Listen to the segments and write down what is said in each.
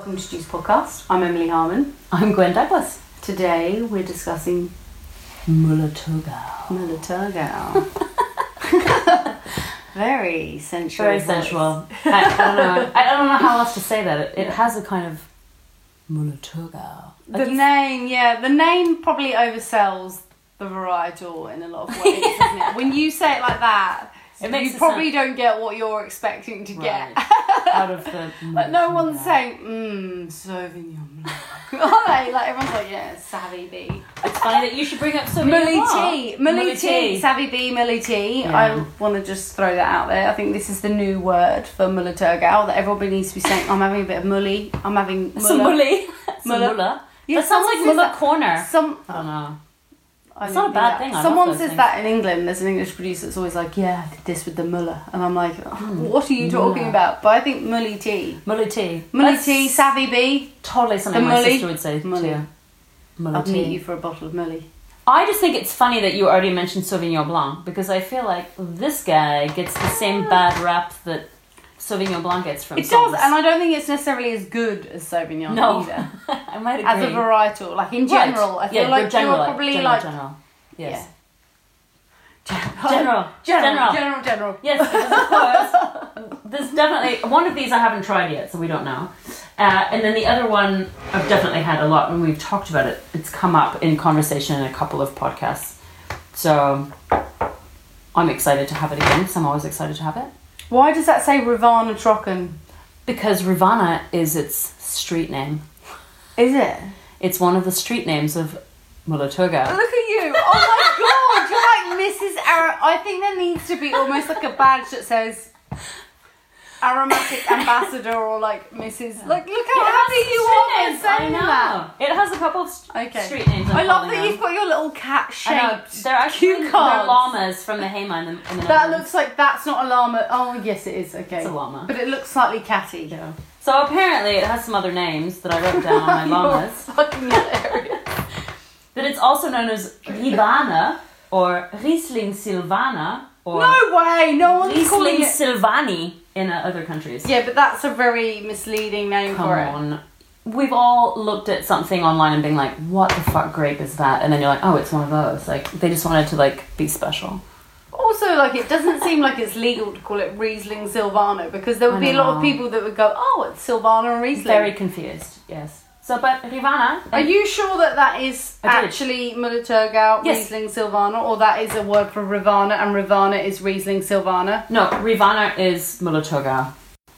welcome to Juice Podcast. I'm Emily Harmon. I'm Gwen Douglas. Today we're discussing Muller Thurgau. Muller Thurgau. Very sensual. Very sensual. I don't know how else to say that. It has a kind of Muller Thurgau. The name probably oversells the varietal in a lot of ways, doesn't it? When you say it like that, you probably don't get what you're expecting to get. Out of the... Like, no one's saying, Sauvignon Blanc. Are they? Like, everyone's like, yeah, Savvy B. It's funny that you should bring up Sauvignon Blanc. Mully tea. Savvy B, Mully tea. Yeah. I want to just throw that out there. I think this is the new word for Muller Thurgau that everybody needs to be saying, I'm having a bit of mully. I'm having Some mully. Muller. Yeah, that sounds like Muller Corner. I don't know. It's not a bad thing. Someone says that in England. There's an English producer that's always like, yeah, I did this with the Muller. And I'm like, what are you talking about? But I think Mully tea. Mully tea. Mully tea, Savvy B. Totally something my sister would say Mully. too. Mully I'll tea. meet you for a bottle of Mully. I just think it's funny that you already mentioned Sauvignon Blanc because I feel like this guy gets the same bad rap that Sauvignon Blanc gets from It songs. does, and I don't think it's necessarily as good as Sauvignon either. I might agree. As a varietal, like in general, I feel like you're probably like... General. Yes. Yeah. General. Yes, because of course, there's definitely... One of these I haven't tried yet, so we don't know. And then the other one I've definitely had a lot, when we've talked about it, it's come up in conversation in a couple of podcasts. So I'm excited to have it again, because I'm always excited to have it. Why does that say Rivanna Trocken? Because Rivanna is its street name. Is it? It's one of the street names of Muller Thurgau. Look at you! Oh my god! You're like Mrs. I think there needs to be almost like a badge that says Aromatic Ambassador or like Mrs. Like, look how happy you are for saying that. It has a couple of street names. I love that you've got your little cat-shaped They're actually cue cards. they're llamas from the Hayman. In the that Netherlands. looks like that's not a llama. Oh yes, it is. Okay, It's a llama. but it looks slightly catty. Yeah. So apparently it has some other names that I wrote down on my llamas. Fucking hilarious. But it's also known as Rivanna or Riesling Silvaner or No way! No one's calling Riesling it. Silvani in other countries. Yeah, but that's a very misleading name Come for it. on. We've all looked at something online and been like, what the fuck grape is that? And then you're like, oh, it's one of those. Like, they just wanted to, like, be special. Also, like, it doesn't seem like it's legal to call it Riesling Silvaner because there would be a lot of people that would go, oh, it's Silvaner and Riesling. Very confused, yes. So, but Rivanna... Are you sure that that is actually Muller Thurgau, Yes. Riesling Silvaner, or that is a word for Rivanna and Rivanna is Riesling Silvaner? No, Rivanna is Muller Thurgau.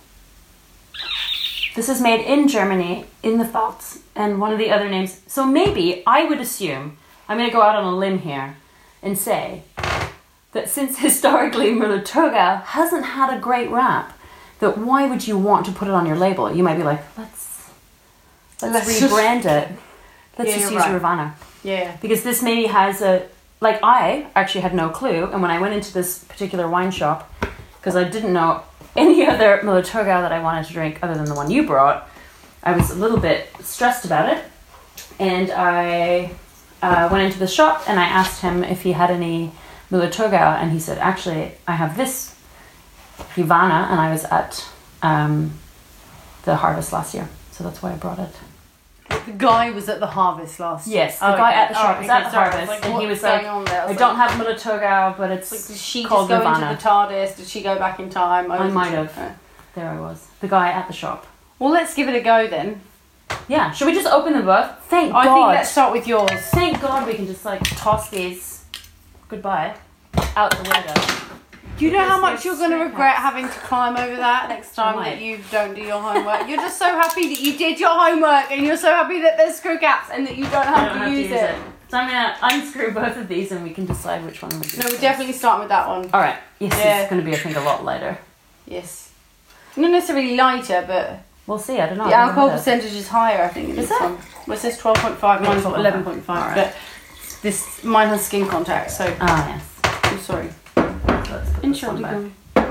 This is made in Germany, in the Pfalz, and one of the other names... So maybe, I would assume, I'm going to go out on a limb here and say that since historically Muller Thurgau hasn't had a great rap, that why would you want to put it on your label? You might be like, let's rebrand it. Let's just use Rivanna. Yeah. Because this maybe has a... Like, I actually had no clue, and when I went into this particular wine shop, because I didn't know any other Muller Thurgau that I wanted to drink other than the one you brought, I was a little bit stressed about it, and I went into the shop, and I asked him if he had any Muller Thurgau, and he said, actually, I have this Rivanna, and I was at the harvest last year, so that's why I brought it. The guy was at the harvest last year. Yes, the guy at the shop was at the harvest, and he was like, I don't have Muller Thurgau, but it's did she called just go Rivanna. into the TARDIS? Did she go back in time? I might have. There I was. The guy at the shop. Well, let's give it a go then. Yeah, should we just open the book? Thank God. I think let's start with yours. Thank God we can just like toss these goodbye out the window. Do you know how much you're going to regret having to climb over that next time might. that you don't do your homework? You're just so happy that you did your homework and you're so happy that there's screw caps and that you don't have to use it. So I'm going to unscrew both of these and we can decide which one we do. No, we're definitely starting with that one. Alright, yes, Yeah. it's going to be I think a lot lighter. Yes. Not necessarily lighter, but We'll see, I don't know. the alcohol percentage is higher, I think, in Is this it? one. Well, it says 12.5, mine's got 11.5, Alright. but mine has skin contact, so Ah, yes. I'm sorry. Let's put this one back.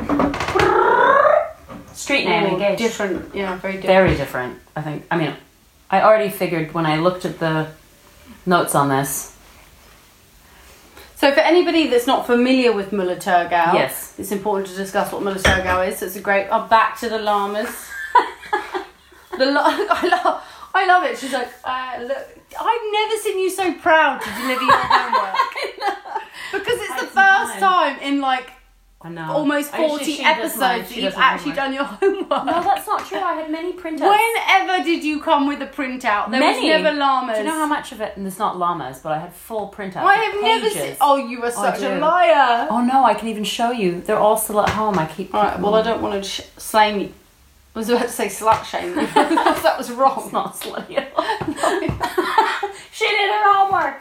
Street name, engaged. Different, yeah, very different. Very different, I think. I mean, I already figured when I looked at the notes on this. So for anybody that's not familiar with Muller Thurgau, Yes. it's important to discuss what Muller Thurgau is. So it's a great... back to the llamas. I love it. She's like, look, I've never seen you so proud to deliver your homework. Because it's the first time in like I know. almost 40 episodes that you've actually done your homework. No, that's not true. I had many printouts. Whenever did you come with a printout? There was never llamas. Do you know how much of it? And it's not llamas, but I had full printouts. I have never seen. Oh, you are such a do. liar. Oh no, I can even show you. They're all still at home. I keep. Alright, well, I don't want to slay me. I was about to say slut shame you. That was wrong. It's not slutty at all. She did her homework.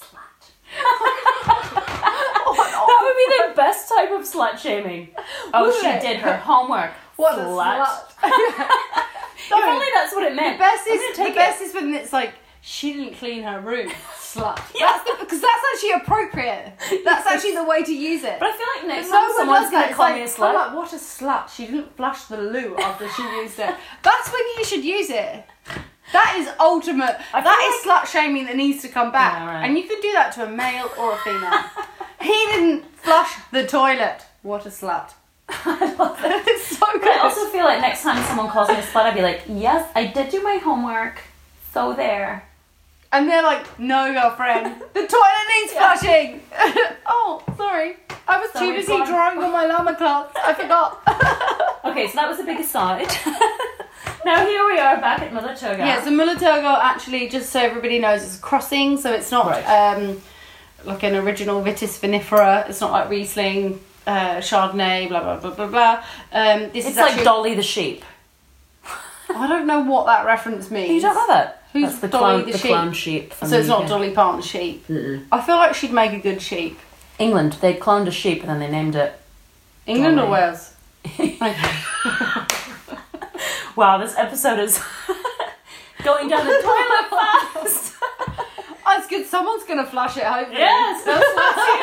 That would be the best type of slut shaming. Oh, Would she it? did her homework. What a Slut. slut. If only that's what it meant. The best is when it's like, she didn't clean her room. Slut. Yeah. Because that's actually appropriate. That's actually the way to use it. But I feel like next No time one someone's does going that. to It's call like, me a slut. I'm like, what a slut. She didn't flush the loo after she used it. That's when you should use it. That is ultimate. That is slut shaming that needs to come back. Yeah, right. And you can do that to a male or a female. He didn't flush the toilet. What a slut. I love it. It's so good. But I also feel like next time someone calls me a slut, I'd be like, yes, I did do my homework. So there. And they're like, no, girlfriend, the toilet needs flushing. Oh, sorry. I was too busy drawing on my llama cloth. I forgot. Okay, so that was a big aside. Now here we are back at Mullaturga. Yeah, so Mullaturga actually, just so everybody knows, is a crossing. So it's not like an original Vitis vinifera. It's not like Riesling, Chardonnay, blah, blah, blah, blah, blah. It's like Dolly the sheep. I don't know what that reference means. You don't know that? Who's That's the Dolly clone, the sheep? Clone sheep. So it's not Dolly Parton sheep. Mm-mm. I feel like she'd make a good sheep. England, they cloned a sheep and then they named it England Dolly. or Wales? Wow, this episode is going down the toilet fast. Oh, it's good. Someone's going to flush it, hopefully. Yes, That's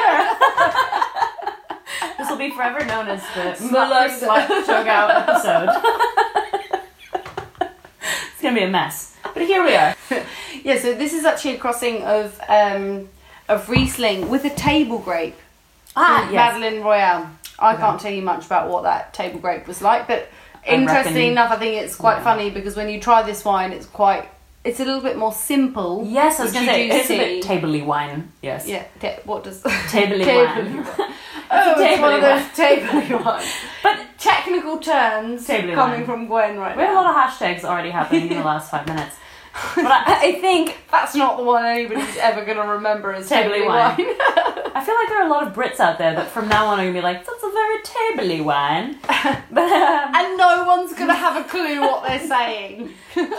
what's here. This will be forever known as the Slut Mulla freezer. Slut Chogout episode. It's going to be a mess. But here we are. Yeah, so this is actually a crossing of Riesling with a table grape. Yes. Madeleine Royale. I can't tell you much about what that table grape was like, but interestingly enough, I think it's quite funny because when you try this wine, it's a little bit more simple. Yes, I was which going to you say, do it's a bit see. tabley wine. Yes. Yeah, what does... Tabley Tabley wine. wine. Oh, it's one of tabley those tabley wines. But Technical terms Tabley coming wine. from Gwen right we have a now. lot of hashtags already happening in the last 5 minutes. But I think That's not the one anybody's ever going to remember as Tabley tabley wine. wine. I feel like there are a lot of Brits out there that from now on are going to be like, that's a very tabley wine. But And no one's going to have a clue what they're saying.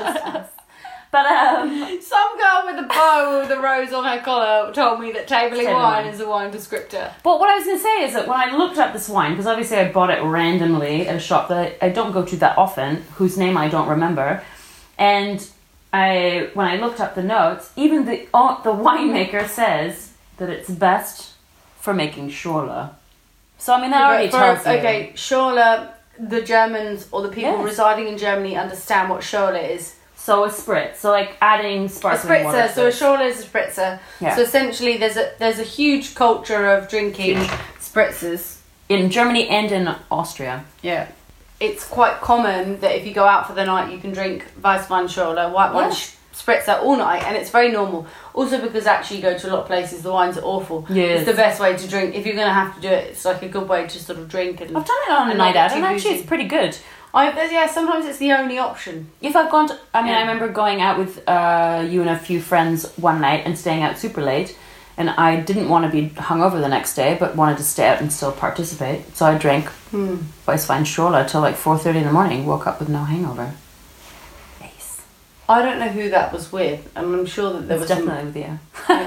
But Some girl with a bow with a rose on her collar told me that tabley Tabley wine wine. is a wine descriptor. But what I was going to say is that when I looked up this wine, because obviously I bought it randomly at a shop that I don't go to that often, whose name I don't remember, and when I looked up the notes, even the winemaker says that it's best for making Schorle. So I mean that already tells you. Okay, Schorle, the Germans or the people Yes. residing in Germany understand what Schorle is. So a spritz, so like adding A sparkling water. spritzer, to so a it. Schorle is a spritzer. Yeah. So essentially there's a huge culture of drinking spritzers. In Germany and in Austria. Yeah. It's quite common that if you go out for the night, you can drink Weißwein Schorle, white wine spritzer all night, and it's very normal. Also because actually you go to a lot of places, the wines are awful. Yes. It's the best way to drink. If you're going to have to do it, it's like a good way to sort of drink. And I've done it on a and night not out, get and too actually boozy. it's pretty good. Sometimes it's the only option. If I've gone to, I Yeah. remember going out with you and a few friends one night and staying out super late, and I didn't want to be hungover the next day, but wanted to stay out and still participate. So I drank Weißwein Schorle till like 4:30 in the morning, woke up with no hangover. Ace. I don't know who that was with, and I'm sure that there It was was definitely with you.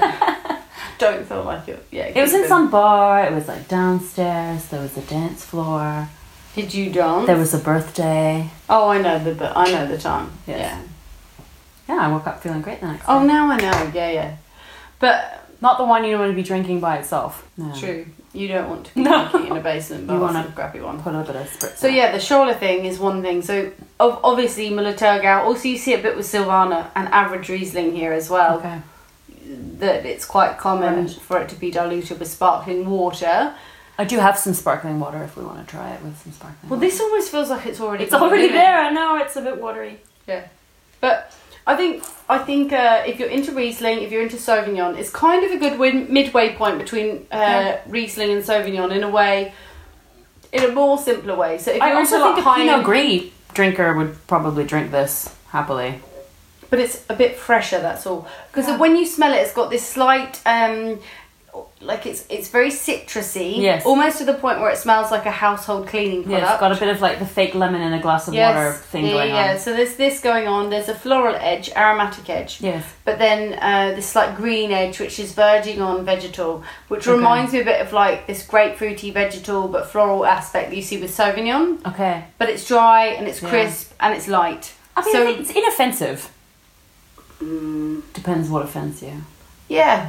Don't feel like it. Yeah, It was in some bar, it was like downstairs, there was a dance floor, Did you dance? there was a birthday. Oh, I know the time. Yes. Yeah. Yeah, I woke up feeling great the next day. Oh, now I know. Yeah. But Not the one you don't want to be drinking by itself. No. true, you don't want to be No. drinking in a basement bar. You want It's to a crappy one. Put a bit of spritz. So yeah, the Schorle thing is one thing. So obviously Mullaturgau. Also, you see a bit with Silvaner and average Riesling here as well. Okay. That it's quite common Right. for it to be diluted with sparkling water. I do have some sparkling water if we want to try it with some sparkling Well, water. this almost feels like it's already. It's already there. I know it's a bit watery. Yeah. But I think if you're into Riesling, if you're into Sauvignon, it's kind of a good midway point between Riesling and Sauvignon in a way, in a more simpler way. So if I you're also into think like a Pinot high-end, Gris drinker would probably drink this happily. but it's a bit fresher. That's all. Because when you smell it, it's got this slight. Like it's very citrusy, Yes. almost to the point where it smells like a household cleaning product. Yeah, it's got a bit of like the fake lemon in a glass of water thing going on. Yeah, so there's this going on. There's a floral edge, aromatic edge. Yes. But then this like green edge, which is verging on vegetal, which reminds me a bit of like this grapefruity vegetal but floral aspect that you see with Sauvignon. Okay. But it's dry and it's crisp and it's light. I mean, So- I think it's inoffensive. Depends what offends you. Yeah.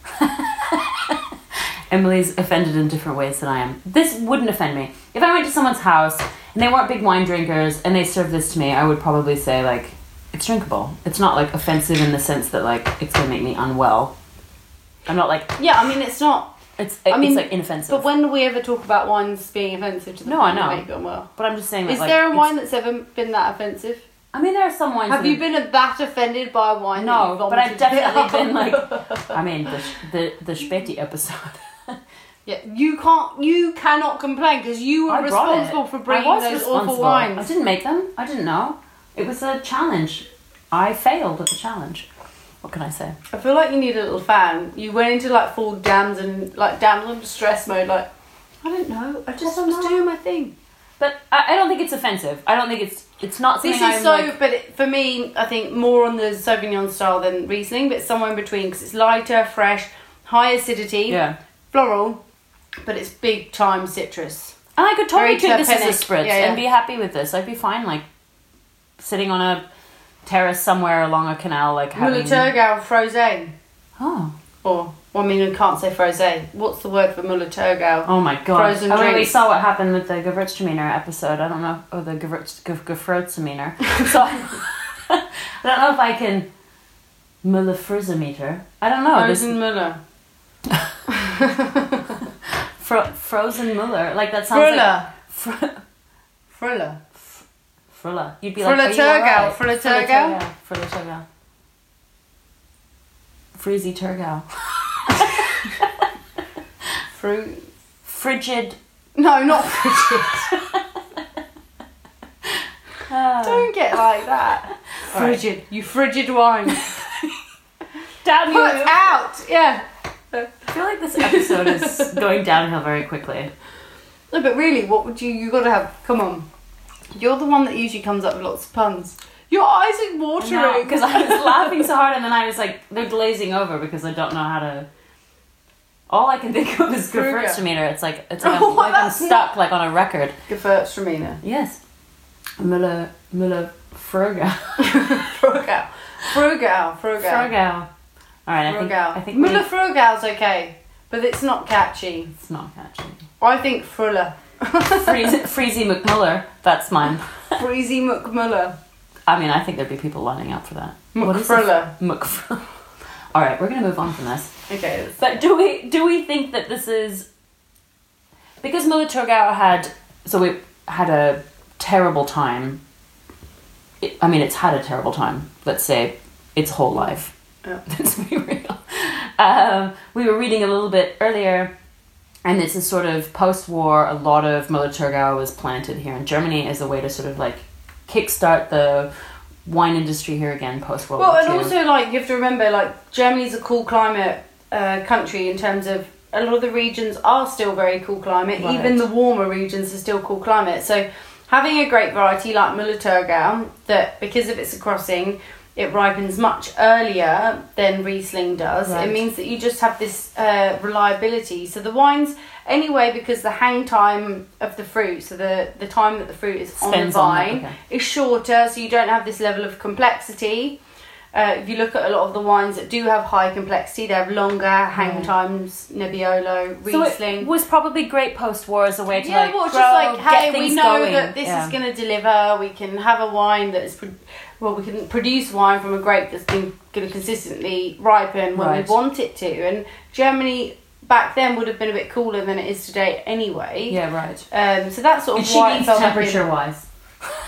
Emily's offended in different ways than I am. This wouldn't offend me. If I went to someone's house and they weren't big wine drinkers and they served this to me, I would probably say, like, it's drinkable. It's not, like, offensive in the sense that, like, it's going to make me unwell. I'm not, like... Yeah, I mean, it's not... It's mean, like, inoffensive. But when do we ever talk about wines being offensive to the No, I point that know. make them well? But I'm just saying that, Is like, there a it's- wine that's ever been that offensive? I mean, there are some wines Have that you been that offended by a wine? that No, you've but I've vomited definitely out? been, like... I mean, the Späti episode... Yeah, you cannot complain because you were I brought responsible it. for bringing I was those responsible. awful wines. I didn't make them. I didn't know. It was a challenge. I failed at the challenge. What can I say? I feel like you need a little fan. You went into like full damsel in distress mode. Like, I don't know. I just was doing my thing. But I don't think it's offensive. I don't think it's not something This is I'm so, like... but for me, I think more on the Sauvignon style than Riesling, but it's somewhere in between because it's lighter, fresh, high acidity, Yeah. floral, but it's big time citrus. And I could totally Very drink this as a terpenic. spritz Yeah. and be happy with this. I'd be fine, like, sitting on a terrace somewhere along a canal, like, having... Müller-Thurgau Frosé. Oh. Or, well, I mean, I can't say Frosé. What's the word for Müller-Thurgau? Oh my god. Frozen We drinks. saw what happened with the Gewürztraminer episode. I don't know. Or the Gewürztraminer. So I don't know if I can... Müller-Frizometer. I don't know. Frozen Müller. Frozen Müller. Like that sounds like... Früller. Früller. You'd be like, are you Früller-Thurgau. alright? Früller-Thurgau. Früller-Thurgau. Freezy Turgau. Frigid. No, not frigid. Don't get like that. Frigid. You frigid wine. Damn Put you. out. Yeah. I feel like this episode is going downhill very quickly. No, but really, what would you got to have? Come on. You're the one that usually comes up with lots of puns. Your eyes are watering. Because I was laughing so hard and then I was like, they're glazing over because I don't know how to... All I can think of is Kruger. Gewürztraminer. It's like I'm that's stuck like on a record. Gewürztraminer. Yes. Müller Frugau. Frugau. Frugau. Frugau. Alright, I think Müller Frugau's okay, but it's not catchy. it's not catchy. I think Früller. Freezy McMuller. That's mine. Freezy McMuller. I mean, I think there'd be people lining up for that. What is it? McFruller. McFruller. All right, we're gonna move on from this. Okay. But do we think that this is because Müller-Thurgau had a terrible time? It's had a terrible time. Let's say its whole life. Yeah. Let's be real. We were reading a little bit earlier, and this is sort of post-war. A lot of Müller-Thurgau was planted here in Germany as a way to sort of like kickstart the wine industry here again post-World War Well, II. and also like you have to remember, like Germany's a cool climate country in terms of a lot of the regions are still very cool climate. Right. Even the warmer regions are still cool climate. So having a great variety like Müller-Thurgau, that because of its crossing, it ripens much earlier than Riesling does. Right. It means that you just have this reliability. So the wines, anyway, because the hang time of the fruit, so the time that the fruit is on the Spends on that, vine, okay. is shorter, so you don't have this level of complexity. If you look at a lot of the wines that do have high complexity, they have longer hang times, Nebbiolo, Riesling. So it was probably great post-war as a way to Yeah, like well, it's grow, just like, hey, get we things know going. that this Yeah. is going to deliver. We can have a wine that is, we can produce wine from a grape that's been going to consistently ripen when Right. we want it to. And Germany back then would have been a bit cooler than it is today anyway. Yeah, right. So that's sort of She why it means felt like temperature-wise.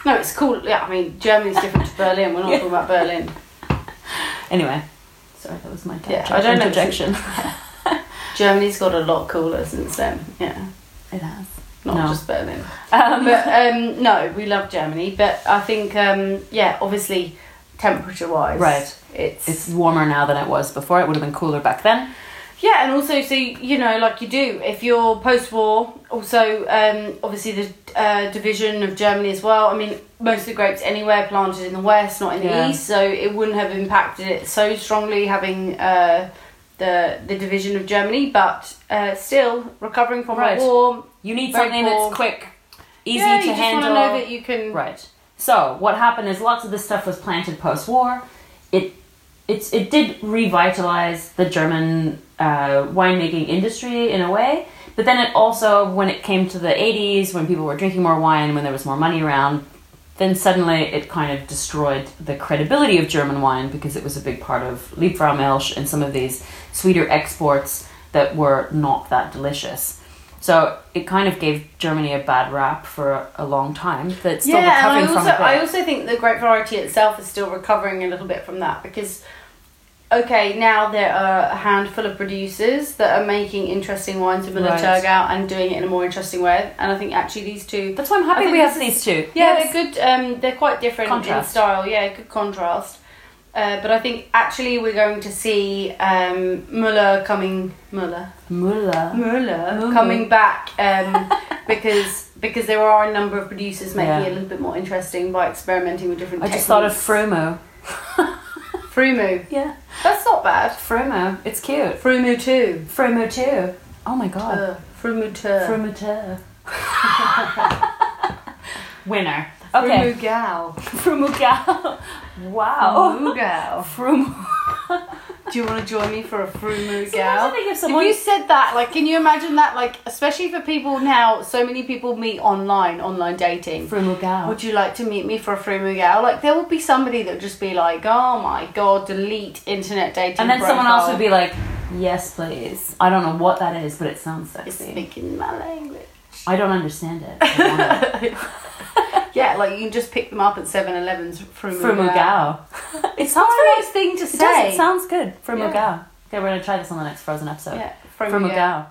No, it's cool. Yeah, I mean, Germany's different to Berlin. We're not talking about Berlin. Anyway, sorry, that was my I don't know. interjection. Germany's got a lot cooler since then. Yeah, It has. not just Berlin. But no, we love Germany. But I think, obviously, temperature-wise, Right. it's warmer now than it was before. It would have been cooler back then. yeah, and also, so like you do, if you're post-war, also obviously the division of Germany as well. I mean, most of the grapes anywhere planted in the west, not in the east, so it wouldn't have impacted it so strongly having the division of Germany. But still, recovering from a war, You need very something poor. that's quick, easy yeah, to you just handle. want to know that you can. Right. So what happened is lots of this stuff was planted post-war. It did revitalize the German winemaking industry in a way, but then it also, when it came to the 80s, when people were drinking more wine, when there was more money around, then suddenly it kind of destroyed the credibility of German wine because it was a big part of Liebfraumilch and some of these sweeter exports that were not that delicious. So it kind of gave Germany a bad rap for a long time. That's still recovering from it. I also think the grape variety itself is still recovering a little bit from that because, okay, now there are a handful of producers that are making interesting wines with Müller-Thurgau and doing it in a more interesting way. And I think actually these two... That's why I'm happy we have these two. Yeah, Yes. they're good. They're quite different Contrast. in style. Yeah, good contrast. But I think actually we're going to see Müller coming back because there are a number of producers making it a little bit more interesting by experimenting with different techniques. I just thought of Frumu. Frumu. Yeah. That's not bad. Frumu. It's cute. Frumu too. Frumu too. Oh my god. Frumuteur. Frumuteur. Winner. Okay. Frumugau. Frumugau. Wow. Frumugau. Do you want to join me for a Frumugau? Sometimes I think if someone- you said that, like, can you imagine that? Like, especially for people now, so many people meet online dating. Frumugau. Would you like to meet me for a Frumugau? Like, there would be somebody that would just be like, oh my god, delete internet dating And then someone else profile. would be like, yes, please. I don't know what that is, but it sounds It's sexy. speaking my language. I don't understand it. I want it. Yeah, like, you can just pick them up at 7-Eleven's Frumugau. Frumugau. It It's sounds not a very nice thing to It does. say. It sounds good. Frumugau. Yeah. Okay, we're gonna try this on the next Frozen episode. Yeah, Frumugau.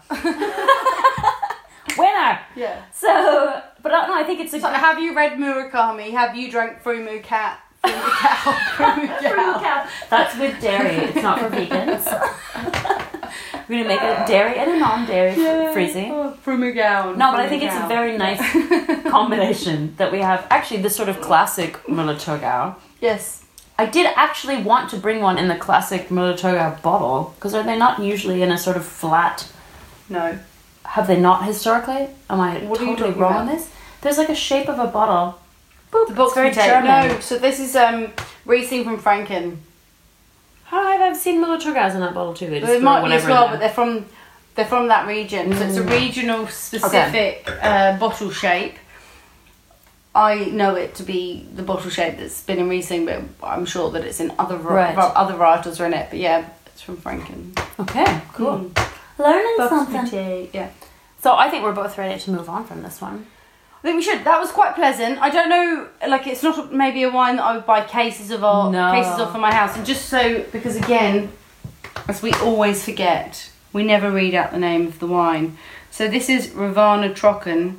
Winner. Yeah. So, but no, I think it's a So, have you read Murakami? Have you drank Frumugau? Frumugau. That's with dairy. It's not for vegans. We're gonna make a dairy and a non-dairy freezy. Oh, Frumugau. No, but I think it's a very nice combination that we have. Actually, this sort of classic Müller-Thurgau. Yes. I did actually want to bring one in the classic Müller-Thurgau bottle because are they not usually in a sort of flat? No. Have they not historically? Am I What are you totally talking wrong about? on this? There's like a shape of a bottle. Boop. The box It's very we take. German. No, so this is Riesling from Franken. How have I seen Müller-Thurgaus in that bottle too? They just There throw might be as whatever in well, there. but they're from that region. So it's a regional specific bottle shape. I know it to be the bottle shape that's been in Riesling, but I'm sure that it's in other other varietals are in it. But yeah, it's from Franken. Okay, cool. Learning something. Something. Yeah. So I think we're both ready to move on from this one. I think we should. That was quite pleasant. I don't know, like, it's not maybe a wine that I would buy cases of for my house. And just so, because again, as we always forget, we never read out the name of the wine. So this is Ravana Trocken,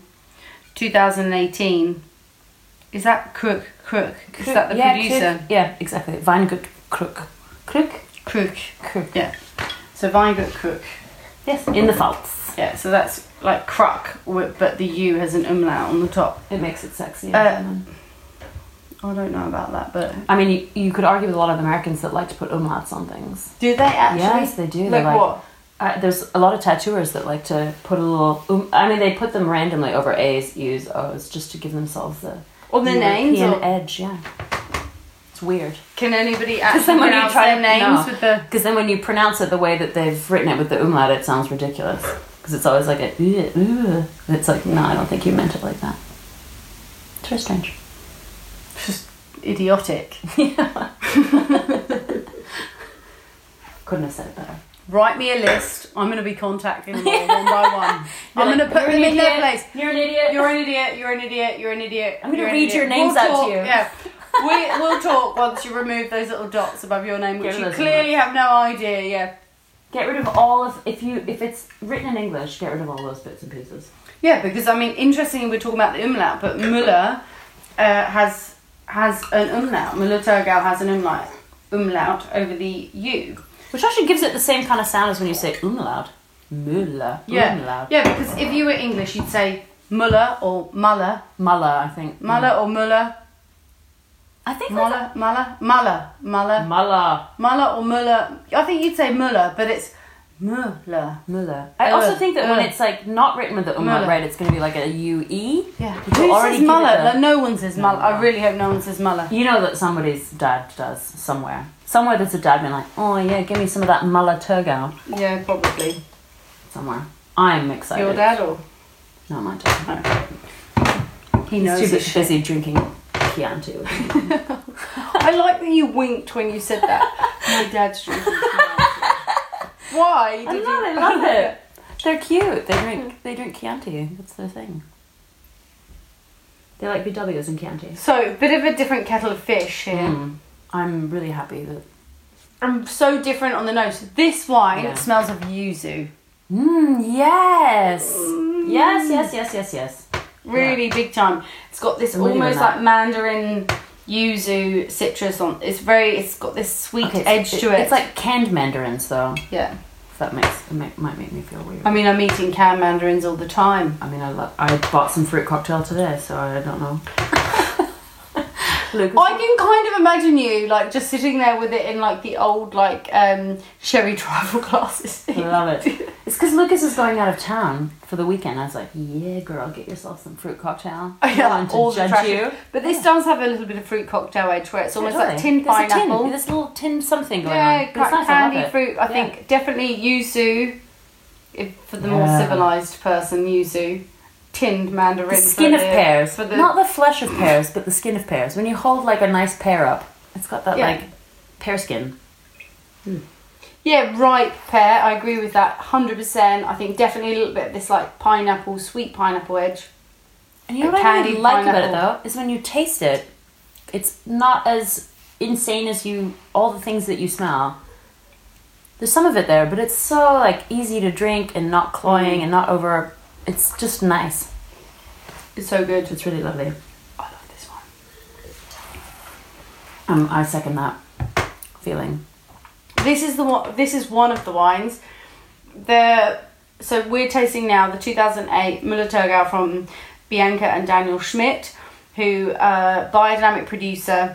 2018. Is that Kruk? Is that the producer? Kruk. Yeah, exactly. Weingut Kruk. Kruk? Kruk. Kruk. Yeah. So Weingut Kruk. Yes, in the Pfalz. Yeah, so that's like Kruk, but the U has an umlaut on the top. It makes it sexy. I don't know about that, but... I mean, you could argue with a lot of Americans that like to put umlauts on things. Do they actually? Yes, they do. Like what? There's a lot of tattooers that like to put a little... I mean, they put them randomly over A's, U's, O's, just to give themselves the... On their names? European Or edge, yeah. It's weird. can anybody actually then when you pronounce try their to- names no. with the... Because then when you pronounce it the way that they've written it with the umlaut, it sounds ridiculous. Because it's always like a... It's like, no, I don't think you meant it like that. It's very strange. Just idiotic. Couldn't have said it better. Write me a list. I'm going to be contacting them all one by one. I'm going to put Put them in their place. You're an idiot. You're an idiot. You're an idiot. You're an idiot. I'm going to read your names out to you. Yeah. We'll talk once you remove those little dots above your name, which Get rid you of those clearly have no idea. Yeah. Get rid of all of if it's written in English. Get rid of all those bits and pieces. Yeah, because I mean, interestingly, we're talking about the umlaut, but Müller has an umlaut. Müller-Thurgau has an umlaut over the U. Which actually gives it the same kind of sound as when you say umlaut. Müller. Yeah. Umlaut. Yeah, because if you were English, you'd say Müller or Muller. Muller, I think. Muller or Müller. I think Muller or Müller. Muller or Müller. I think you'd say Müller, but it's Müller. Müller. I also think that when it's like not written with the umlaut, Müller. right, it's going to be like a UE. Yeah. Which Who will already says give it Muller? the- Like, no one says No, Muller. no. I really hope no one says Muller. You know that somebody's dad does somewhere. Somewhere there's a dad being like, oh yeah, give me some of that Müller-Thurgau. Yeah, probably. Somewhere. I'm excited. Your dad or? Not my dad. He He's knows too his shit. busy drinking Chianti. I like that you winked when you said that. My dad's drinking. Why did you? I love it. They're cute. They drink Chianti. That's their thing. They like VWs and Chianti. So, a bit of a different kettle of fish here. I'm really happy that. I'm so different on the nose. This wine Yeah. smells of yuzu. Yes. Yes. Really big time. It's got this I'm really almost with that. like mandarin yuzu citrus on. It's got this sweet edge to it. It's like canned mandarins, though. Yeah. If that might make me feel weird. I mean, I'm eating canned mandarins all the time. I mean, I bought some fruit cocktail today, so I don't know. Lucas, I can kind of imagine you like just sitting there with it in like the old like sherry trifle glasses. I love it. It's because Lucas is going out of town for the weekend. I was like, yeah, girl, get yourself some fruit cocktail. I don't want all to the judge trash. you. But this does have a little bit of fruit cocktail edge where it's almost like tin There's a pineapple. This little tin something going on. Yeah, But it's nice, I love candy it. fruit. I think definitely yuzu. For the more Yeah. civilized person, yuzu. Tinned mandarin. The skin of pears. For the, Not the flesh of pears, but the skin of pears. When you hold like a nice pear up, it's got that Yeah. like pear skin. Yeah, ripe pear. I agree with that 100%. I think definitely a little bit of this like pineapple, sweet pineapple edge. And you know Like what I really candied like about it pineapple. though is when you taste it, it's not as insane as all the things that you smell. There's some of it there, but it's so like easy to drink and not cloying and not over. It's just nice. It's so good. It's really lovely. I love this one. I second that feeling. This is one of the wines. So we're tasting now the 2008 Müller-Thurgau from Bianca and Daniel Schmidt, who biodynamic producer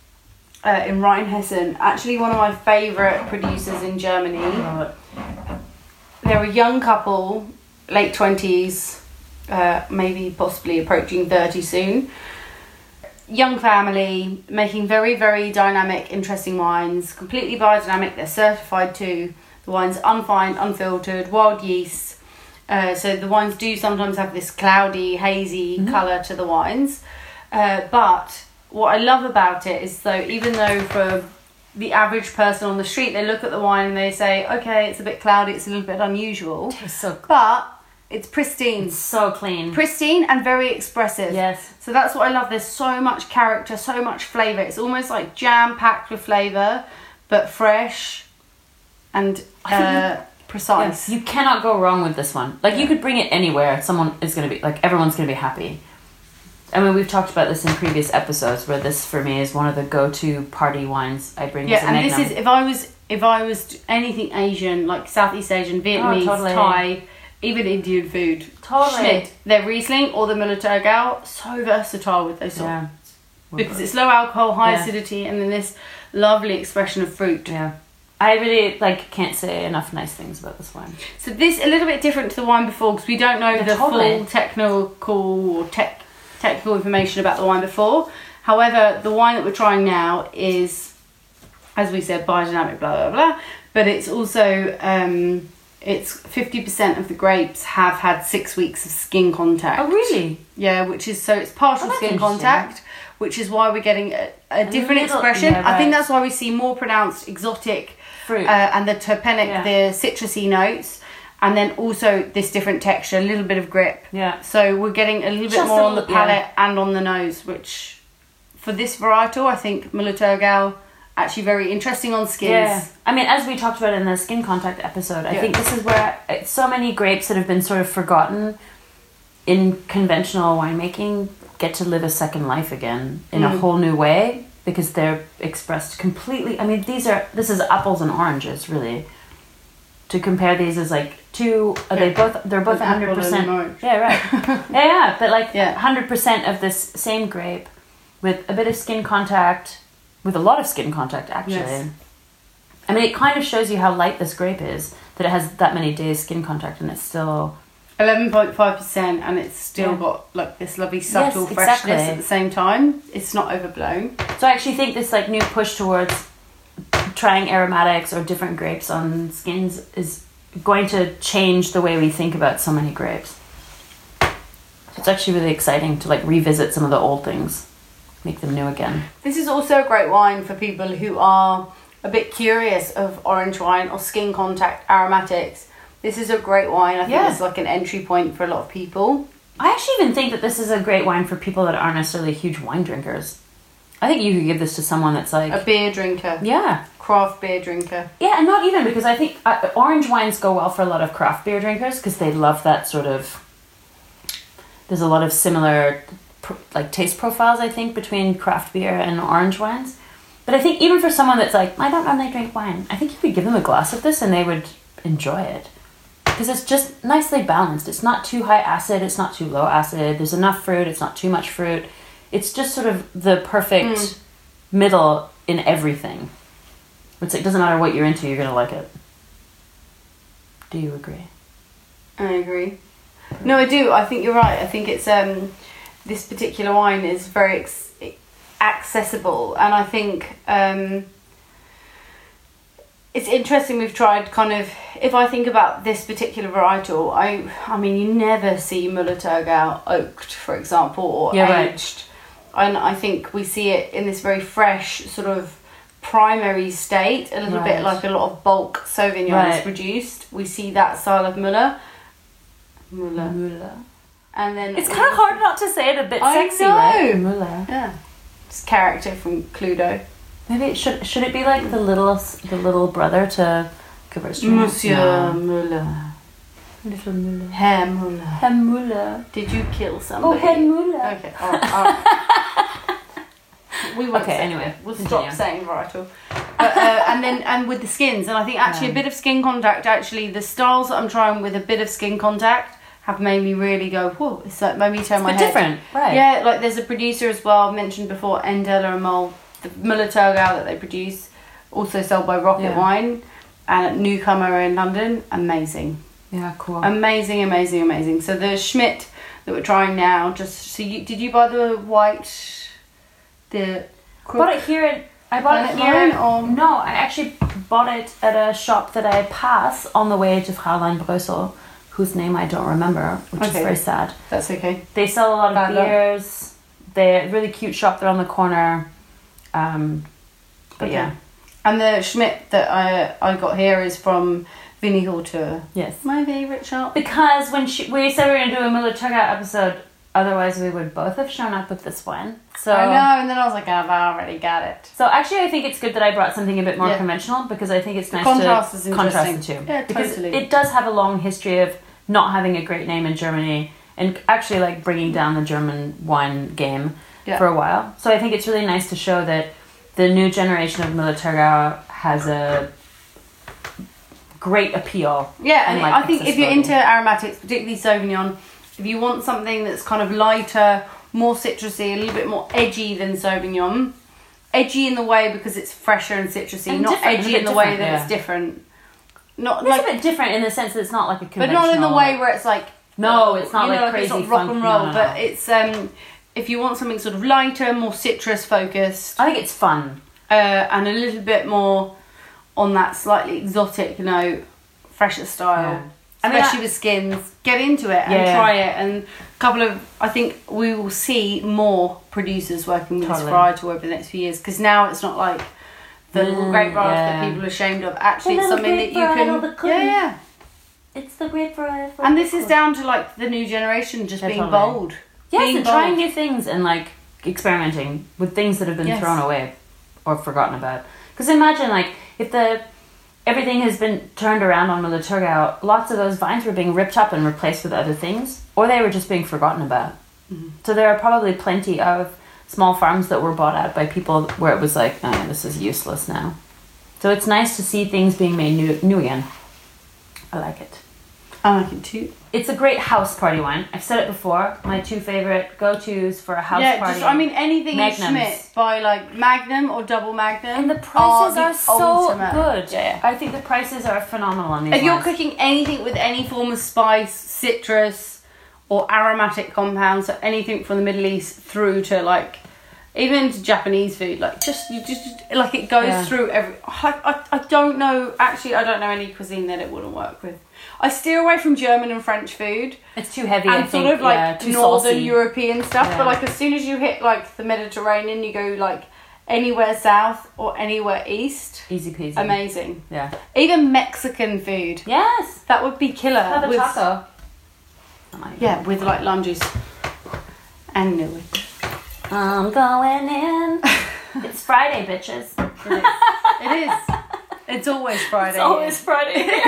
in Rheinhessen. Actually, one of my favourite producers in Germany. They're a young couple, late 20s, maybe possibly approaching 30 soon. Young family, making very, very dynamic, interesting wines, completely biodynamic. They're certified too. The wine's unfined, unfiltered, wild yeast. So the wines do sometimes have this cloudy, hazy colour to the wines. But what I love about it is, though, even though for the average person on the street, they look at the wine and they say, okay, it's a bit cloudy, it's a little bit unusual. It's so But it's pristine. It's so clean. Pristine and very expressive. Yes. So that's what I love. There's so much character, so much flavour. It's almost like jam-packed with flavour, but fresh and precise. You cannot go wrong with this one. Like you could bring it anywhere. Someone is going to be like, everyone's going to be happy. I mean, we've talked about this in previous episodes, where this for me is one of the go-to party wines I bring. Yeah, as a and magnum. this is if I was anything Asian, like Southeast Asian, Vietnamese, totally. Thai, even Indian food. Totally. Schmidt, their Riesling or the Müller-Thurgau, so versatile with those Yeah. because it's low alcohol, high Yeah. acidity, and then this lovely expression of fruit. Yeah. I really can't say enough nice things about this wine. So this a little bit different to the wine before because we don't know the totally. full technical information about the wine before. However, the wine that we're trying now is, as we said, biodynamic, blah blah blah. But it's also it's 50% of the grapes have had 6 weeks of skin contact. Oh really? Yeah, which is so it's partial that's skin interesting. contact, which is why we're getting a different little- expression. yeah, I think right. that's why we see more pronounced exotic Fruit. and the terpenic, Yeah. the citrusy notes, and then also this different texture, a little bit of grip. Yeah. So we're getting a little bit Just more a on the little- palate and on the nose, which for this varietal, I think Müller Thurgau actually very interesting on skins. Yeah. I mean, as we talked about in the skin contact episode, I think this is where so many grapes that have been sort of forgotten in conventional winemaking get to live a second life again in a whole new way, because they're expressed completely. I mean, this is apples and oranges, really. To compare these as like two, they're both An apple 100%. and an orange. Yeah, right. yeah, but like Yeah. 100% of this same grape with a bit of skin contact, with a lot of skin contact actually. Yes. I mean, it kind of shows you how light this grape is, that it has that many days skin contact and it's still... 11.5%, and it's still Yeah. got like this lovely subtle Yes, freshness exactly. at the same time. It's not overblown. So I actually think this like new push towards trying aromatics or different grapes on skins is going to change the way we think about so many grapes. So it's actually really exciting to like revisit some of the old things, make them new again. This is also a great wine for people who are a bit curious of orange wine or skin contact aromatics. This is a great wine. I think Yeah. it's like an entry point for a lot of people. I actually even think that this is a great wine for people that aren't necessarily huge wine drinkers. I think you could give this to someone that's like... A beer drinker, yeah. craft beer drinker. Yeah, and not even, because I think orange wines go well for a lot of craft beer drinkers because they love that sort of... There's a lot of similar like taste profiles, I think, between craft beer and orange wines. But I think even for someone that's like, I don't normally drink wine, I think you could give them a glass of this and they would enjoy it. Because it's just nicely balanced. It's not too high acid, it's not too low acid. There's enough fruit, it's not too much fruit. It's just sort of the perfect middle in everything. It's like, doesn't matter what you're into, you're going to like it. Do you agree? I agree. No, I do. I think you're right. I think it's this particular wine is very accessible, and I think it's interesting. We've tried kind of, if I think about this particular varietal, I mean, you never see Müller Thurgau oaked, for example, or aged. And I think we see it in this very fresh sort of primary state, a little bit like a lot of bulk Sauvignon is produced. We see that style of Müller. And then it's kind of hard not to say it a bit sexy, know. right? Müller. Yeah, it's character from Cluedo. Maybe it should it be like the little brother to Gewürztraminer? Monsieur Müller. Little Müller. Herr Müller. Herr Müller. Did you kill somebody? Oh, Herr Müller. Okay, all right. We won't Okay, say anyway, it. We'll continue. stop saying varietal. But, and with the skins, and I think actually a bit of skin contact, actually the styles that I'm trying with a bit of skin contact have made me really go, whoa, it's like made me turn my But head. different, right? Yeah, like there's a producer as well, mentioned before, Endella and Mol, the Müller Thurgau that they produce, also sold by Rocket Wine, and a newcomer in London, amazing. Yeah, cool. Amazing, amazing, amazing. So the Schmidt that we're trying now, did you buy the white, the bought it here. I bought it Planet here. Wine, or- No, I actually bought it at a shop that I pass on the way to Fraulein Brösel, whose name I don't remember, which is very sad. That's okay. They sell a lot of Bad luck. beers. They're a really cute shop. They're on the corner. But yeah. And the Schmidt that I got here is from Viniculture. Yes. My favourite shop. Because when we said we were going to do a Müller Thurgau episode, otherwise we would both have shown up with this one. So I know, and then I was like, I've already got it. So actually, I think it's good that I brought something a bit more Yeah. conventional, because I think it's nice contrast to is contrast the interesting. two. Yeah, because totally. it does have a long history of not having a great name in Germany and actually like bringing down the German wine game for a while. So I think it's really nice to show that the new generation of Müller Thurgau has a great appeal. Yeah, and like I think if you're accessibility. into aromatics, particularly Sauvignon, if you want something that's kind of lighter, more citrusy, a little bit more edgy than Sauvignon, edgy in the way because it's fresher and citrusy, And not different, edgy a in bit the way different, that it's different. Not It's like, a bit different in the sense that it's not like a but conventional... not in the way where it's like No, it's not you know, like crazy it's not rock funk, and roll. no. But it's if you want something sort of lighter, more citrus focused, I think it's fun. and a little bit more on that slightly exotic note, fresher style. Yeah. I mean, Especially with skins, get into it and Yeah. try it. And I think we will see more producers working with this Totally. varietal over the next few years, because now it's not like the little grape varietal that yeah. people are ashamed of. Actually, The it's little something that grape you varietal can. that couldn't- Yeah. It's the great variety. And this is down to like the new generation just being totally. bold. Yes, being and trying bold. new things and like experimenting with things that have been Yes. thrown away or forgotten about. Because imagine like if everything has been turned around on Mother Turgau, lots of those vines were being ripped up and replaced with other things, or they were just being forgotten about. So there are probably plenty of small farms that were bought out by people where it was like, oh, this is useless now. So it's nice to see things being made new again. I like it. I like it too. It's a great house party wine. I've said it before. My 2 favorite go-tos for a house party. Anything in Magnums. Schmidt by like Magnum or Double Magnum. And the prices the are so ultimate. good. Yeah. I think the prices are phenomenal on these If you're wines. cooking anything with any form of spice, citrus, or aromatic compounds, so anything from the Middle East through to like even to Japanese food, like just like it goes through every. I don't know. Actually, I don't know any cuisine that it wouldn't work with. I steer away from German and French food. It's too heavy, And I think. sort of like too northern saucy. European stuff, Yeah. but like as soon as you hit like the Mediterranean, you go like anywhere south or anywhere east. Easy peasy. Amazing. Yeah. Even Mexican food. Yes. That would be killer. Have a with, taco. Yeah, with like lime juice. And knew it. I'm going in. It's Friday, bitches. It is. It's always Friday. It's always Friday.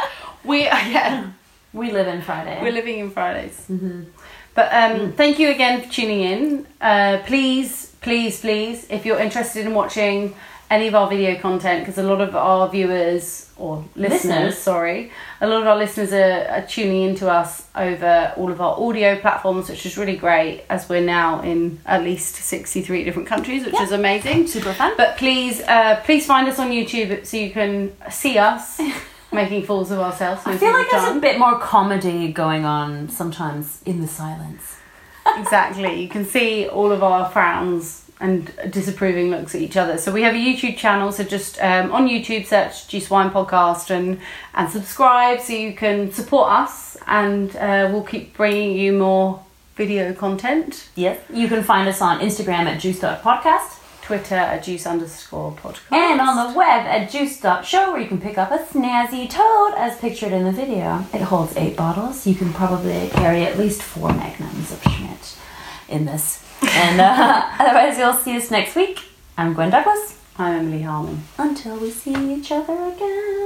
We live in Friday. We're living in Fridays. Mm-hmm. But thank you again for tuning in. Please, if you're interested in watching any of our video content, because a lot of our viewers or listeners, a lot of our listeners are tuning into us over all of our audio platforms, which is really great, as we're now in at least 63 different countries, which is amazing. Super fun. But please find us on YouTube so you can see us making fools of ourselves. I feel like there's a bit more comedy going on sometimes in the silence. Exactly. You can see all of our frowns and disapproving looks at each other. So we have a YouTube channel, so just on YouTube search Juice Wine Podcast and subscribe so you can support us, and we'll keep bringing you more video content. Yes. You can find us on Instagram at juice.podcast. Twitter at juice_podcast. And on the web at juice.show, where you can pick up a snazzy toad as pictured in the video. It holds 8 bottles. You can probably carry at least 4 magnums of Schmidt in this. And otherwise, you'll see us next week. I'm Gwen Douglas. I'm Emily Harmon. Until we see each other again.